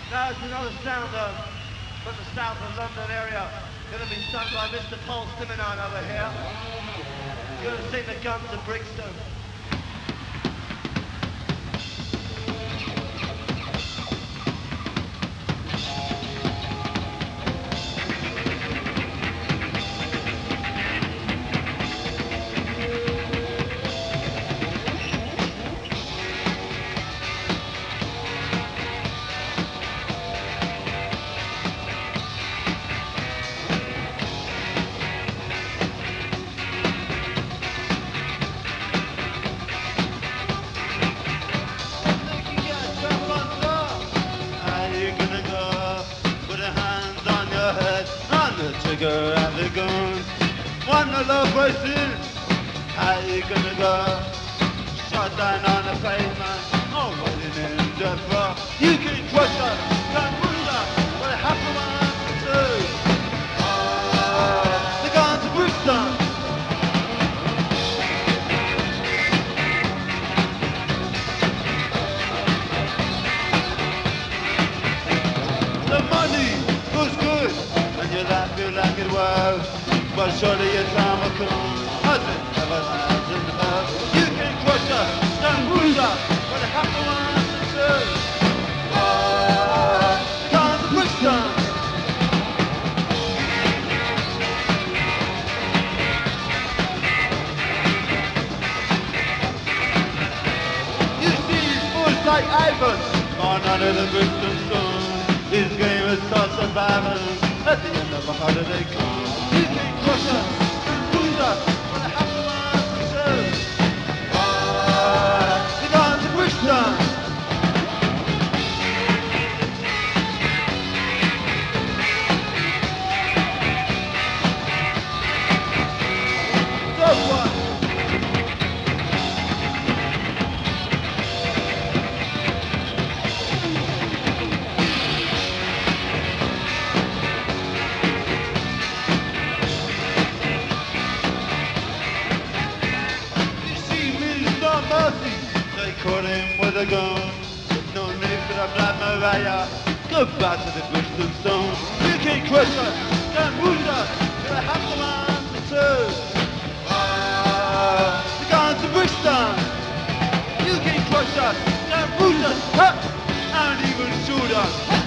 Now it's another sound from the south of London area. Going to be sung by Mr. Paul Simonon over here. He's going to sing the Guns of Brixton. Trigger and the gun. One of the voices. How you gonna go? Shot down on the pavement. Oh, running in the floor. You can trust us. Don't push us. What happened when to do? The guns of Brixton. The money was good. And you like it was, but surely your time will come. As it never has in the past. You can crush us, don't push us, but it happened when to do. Guns of Brixton. You see these fools like Ivan, gone under the Brixton sun. This game is called surviving. At the end of a holiday come, you can crush us, lose us, what a happy man to do. The guns of Brixton. So what? Mercy, they caught him with a gun. No need for the Black Maria. Go back to the Brixton Stone. You can crush us, don't wound us. You're a happy man to two. The guns of Brixton. You can crush us, don't wound us, and even shoot us.